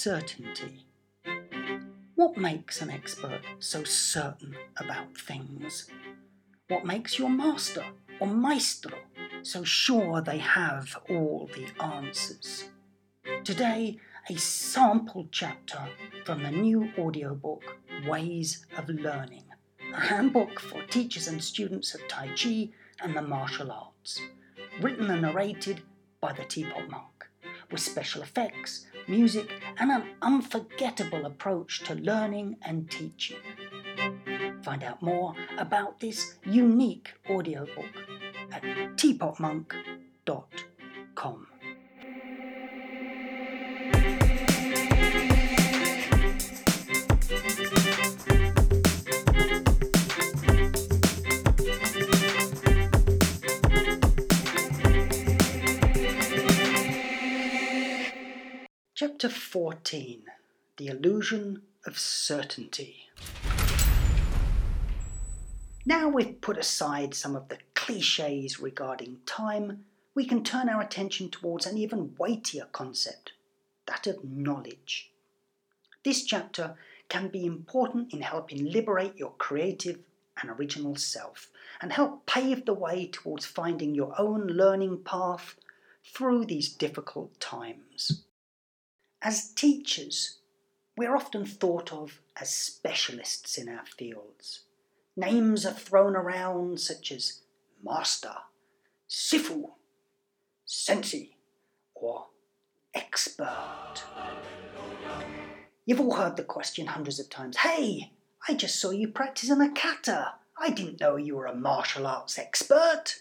certainty. What makes an expert so certain about things? What makes your master or maestro so sure they have all the answers? Today, a sample chapter from the new audiobook, Ways of Learning, a handbook for teachers and students of Tai Chi and the martial arts, written and narrated by the Teapot Monk, with special effects, music, and an unforgettable approach to learning and teaching. Find out more about this unique audiobook at teapotmonk.com. Chapter 14, The Illusion of Certainty. Now we've put aside some of the cliches regarding time, we can turn our attention towards an even weightier concept, that of knowledge. This chapter can be important in helping liberate your creative and original self, and help pave the way towards finding your own learning path through these difficult times. As teachers, we're often thought of as specialists in our fields. Names are thrown around such as master, sifu, sensei, or expert. You've all heard the question hundreds of times, "Hey, I just saw you practicing a kata. I didn't know you were a martial arts expert."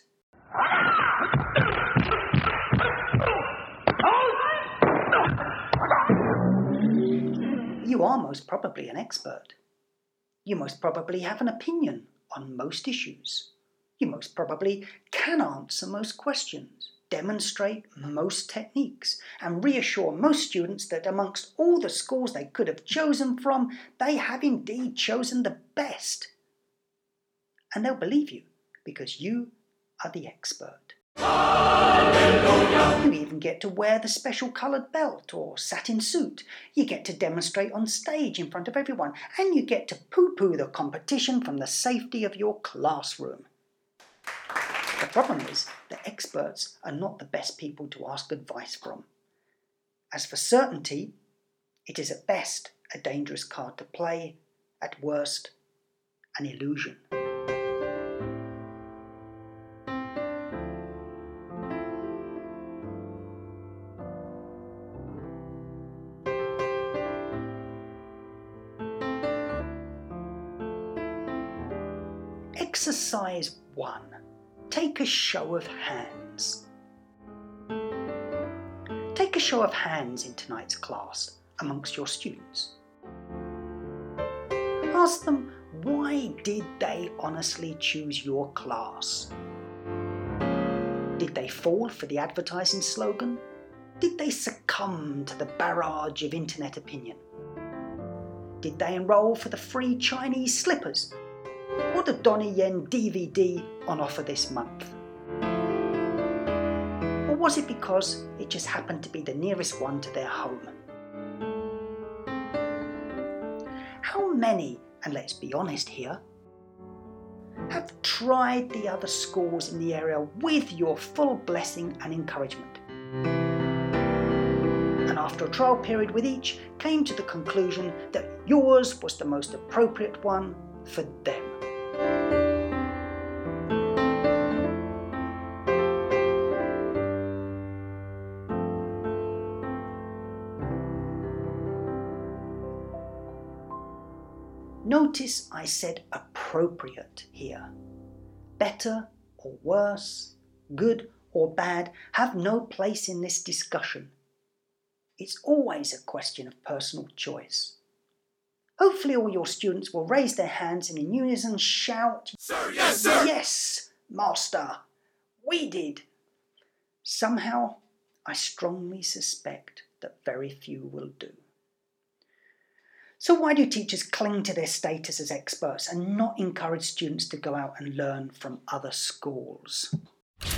You are most probably an expert. You most probably have an opinion on most issues. You most probably can answer most questions, demonstrate most techniques, and reassure most students that amongst all the schools they could have chosen from, they have indeed chosen the best. And they'll believe you because you are the expert. You even get to wear the special coloured belt or satin suit. You get to demonstrate on stage in front of everyone, and you get to poo-poo the competition from the safety of your classroom. The problem is that experts are not the best people to ask advice from. As for certainty, it is at best a dangerous card to play, at worst an illusion. Exercise 1. Take a show of hands. Take a show of hands in tonight's class amongst your students. Ask them, why did they honestly choose your class? Did they fall for the advertising slogan? Did they succumb to the barrage of internet opinion? Did they enroll for the free Chinese slippers or the Donnie Yen DVD on offer this month? Or was it because it just happened to be the nearest one to their home? How many, and let's be honest here, have tried the other schools in the area with your full blessing and encouragement, and after a trial period with each, came to the conclusion that yours was the most appropriate one for them? Notice I said appropriate here. Better or worse, good or bad, have no place in this discussion. It's always a question of personal choice. Hopefully all your students will raise their hands and in unison shout, "Sir, yes, sir! Yes, master, we did." Somehow, I strongly suspect that very few will do. So why do teachers cling to their status as experts and not encourage students to go out and learn from other schools?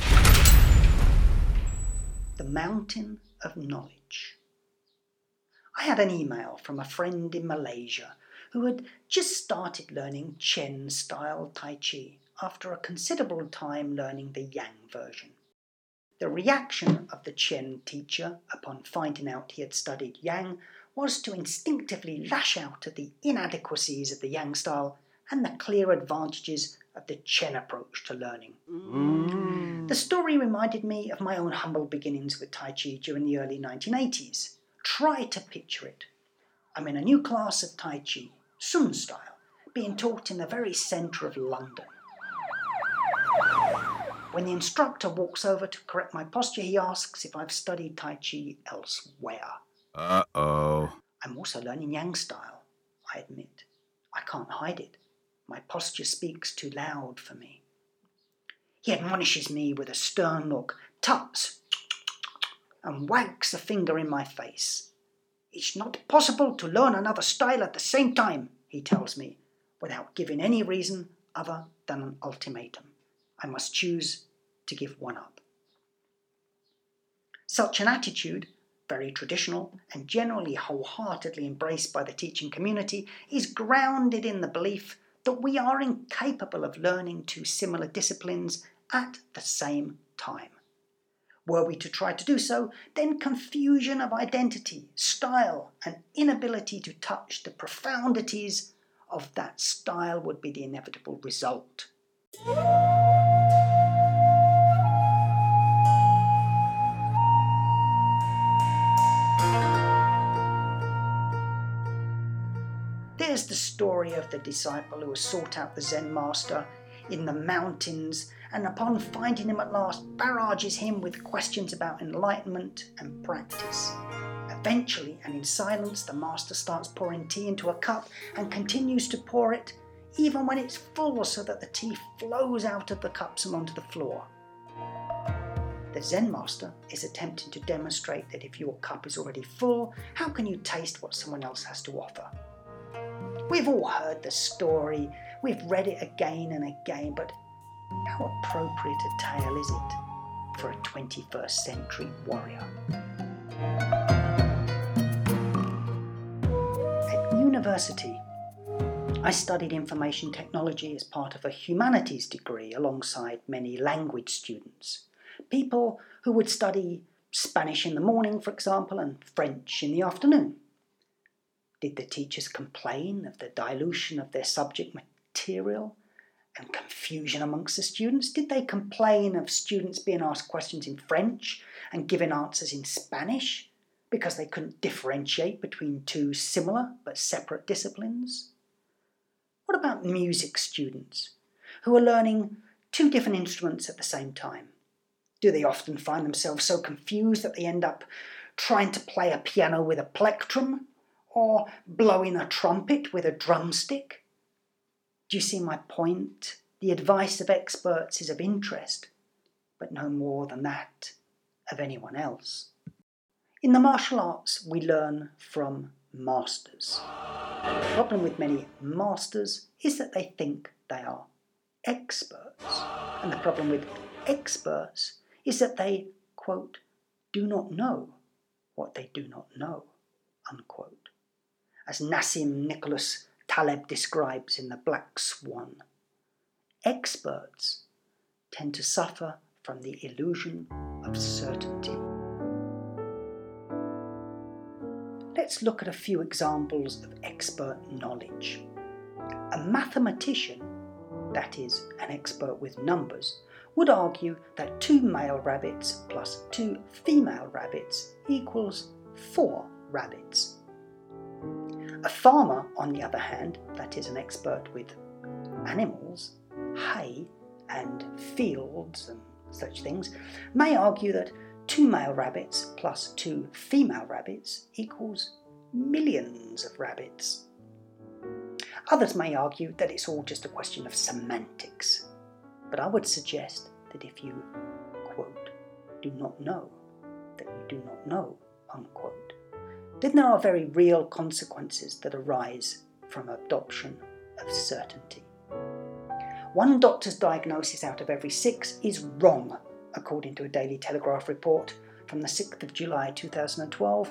The mountain of knowledge. I had an email from a friend in Malaysia who had just started learning Chen-style Tai Chi after a considerable time learning the Yang version. The reaction of the Chen teacher upon finding out he had studied Yang was to instinctively lash out at the inadequacies of the Yang style and the clear advantages of the Chen approach to learning. The story reminded me of my own humble beginnings with Tai Chi during the early 1980s. Try to picture it. I'm in a new class of Tai Chi, Sun style, being taught in the very centre of London. When the instructor walks over to correct my posture, he asks if I've studied Tai Chi elsewhere. Uh-oh. I'm also learning Yang style, I admit. I can't hide it. My posture speaks too loud for me. He admonishes me with a stern look, tuts, and wags a finger in my face. It's not possible to learn another style at the same time, he tells me, without giving any reason other than an ultimatum. I must choose to give one up. Such an attitude, very traditional and generally wholeheartedly embraced by the teaching community, is grounded in the belief that we are incapable of learning two similar disciplines at the same time. Were we to try to do so, then confusion of identity, style, and inability to touch the profundities of that style would be the inevitable result. There's the story of the disciple who has sought out the Zen master in the mountains and upon finding him at last barrages him with questions about enlightenment and practice. Eventually, and in silence, the master starts pouring tea into a cup and continues to pour it even when it's full so that the tea flows out of the cups and onto the floor. The Zen master is attempting to demonstrate that if your cup is already full, how can you taste what someone else has to offer? We've all heard the story, we've read it again and again, but how appropriate a tale is it for a 21st century warrior? At university, I studied information technology as part of a humanities degree alongside many language students. People who would study Spanish in the morning, for example, and French in the afternoon. Did the teachers complain of the dilution of their subject material and confusion amongst the students? Did they complain of students being asked questions in French and given answers in Spanish because they couldn't differentiate between two similar but separate disciplines? What about music students who are learning two different instruments at the same time? Do they often find themselves so confused that they end up trying to play a piano with a plectrum or blowing a trumpet with a drumstick? Do you see my point? The advice of experts is of interest, but no more than that of anyone else. In the martial arts, we learn from masters. The problem with many masters is that they think they are experts. And the problem with experts is that they, quote, do not know what they do not know, unquote. As Nassim Nicholas Taleb describes in The Black Swan, experts tend to suffer from the illusion of certainty. Let's look at a few examples of expert knowledge. A mathematician, that is, an expert with numbers, would argue that 2 male rabbits plus 2 female rabbits equals 4 rabbits. A farmer, on the other hand, that is, an expert with animals, hay and fields and such things, may argue that 2 male rabbits plus 2 female rabbits equals millions of rabbits. Others may argue that it's all just a question of semantics, but I would suggest that if you, quote, do not know that you do not know, unquote, then there are very real consequences that arise from adoption of certainty. One doctor's diagnosis out of every 6 is wrong, according to a Daily Telegraph report from the 6th of July 2012,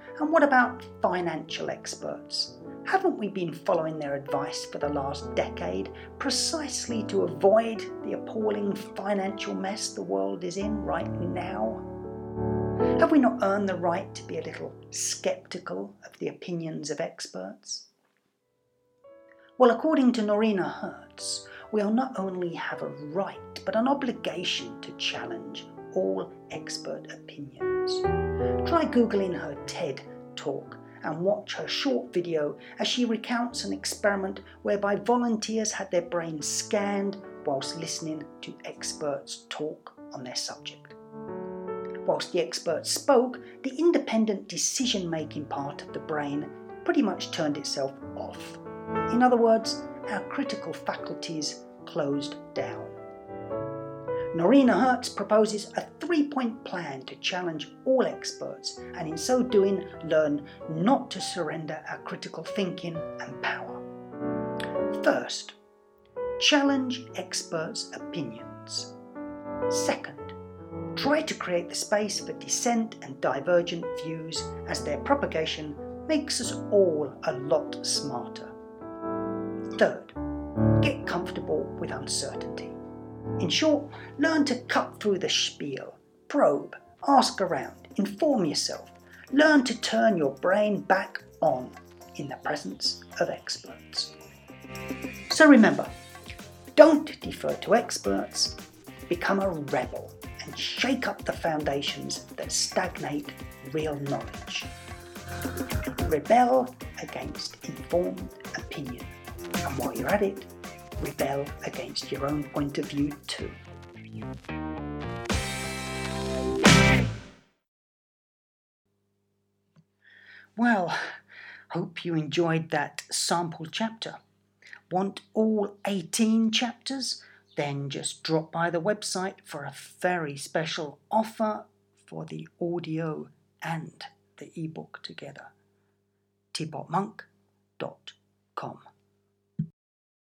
And what about financial experts? Haven't we been following their advice for the last decade precisely to avoid the appalling financial mess the world is in right now? Have we not earned the right to be a little sceptical of the opinions of experts? Well, according to Norina Hertz, we not only have a right but an obligation to challenge all expert opinions. Try Googling her TED talk and watch her short video as she recounts an experiment whereby volunteers had their brains scanned whilst listening to experts talk on their subject. Whilst the experts spoke, the independent decision-making part of the brain pretty much turned itself off. In other words, our critical faculties closed down. Norina Hertz proposes a 3-point plan to challenge all experts and in so doing learn not to surrender our critical thinking and power. First, challenge experts' opinions. Second, try to create the space for dissent and divergent views as their propagation makes us all a lot smarter. Third, get comfortable with uncertainty. In short, learn to cut through the spiel, probe, ask around, inform yourself, learn to turn your brain back on in the presence of experts. So remember, don't defer to experts, become a rebel and shake up the foundations that stagnate real knowledge. Rebel against informed opinion. And while you're at it, rebel against your own point of view too. Well, hope you enjoyed that sample chapter. Want all 18 chapters? Then just drop by the website for a very special offer for the audio and the ebook together. teapotmonk.com